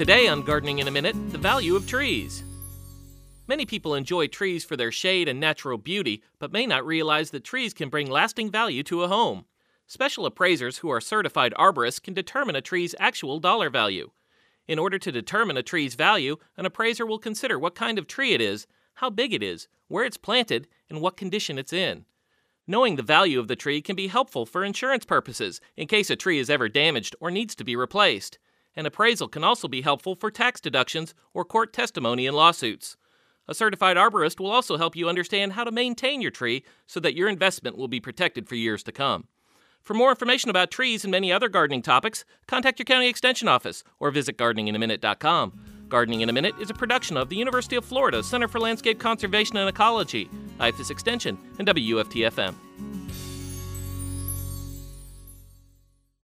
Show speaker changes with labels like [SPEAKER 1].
[SPEAKER 1] Today on Gardening in a Minute, the value of trees. Many people enjoy trees for their shade and natural beauty, but may not realize that trees can bring lasting value to a home. Special appraisers who are certified arborists can determine a tree's actual dollar value. In order to determine a tree's value, an appraiser will consider what kind of tree it is, how big it is, where it's planted, and what condition it's in. Knowing the value of the tree can be helpful for insurance purposes in case a tree is ever damaged or needs to be replaced. An appraisal can also be helpful for tax deductions or court testimony in lawsuits. A certified arborist will also help you understand how to maintain your tree so that your investment will be protected for years to come. For more information about trees and many other gardening topics, contact your county extension office or visit gardeninginaminute.com. Gardening in a Minute is a production of the University of Florida Center for Landscape Conservation and Ecology, IFAS Extension, and WFT-FM.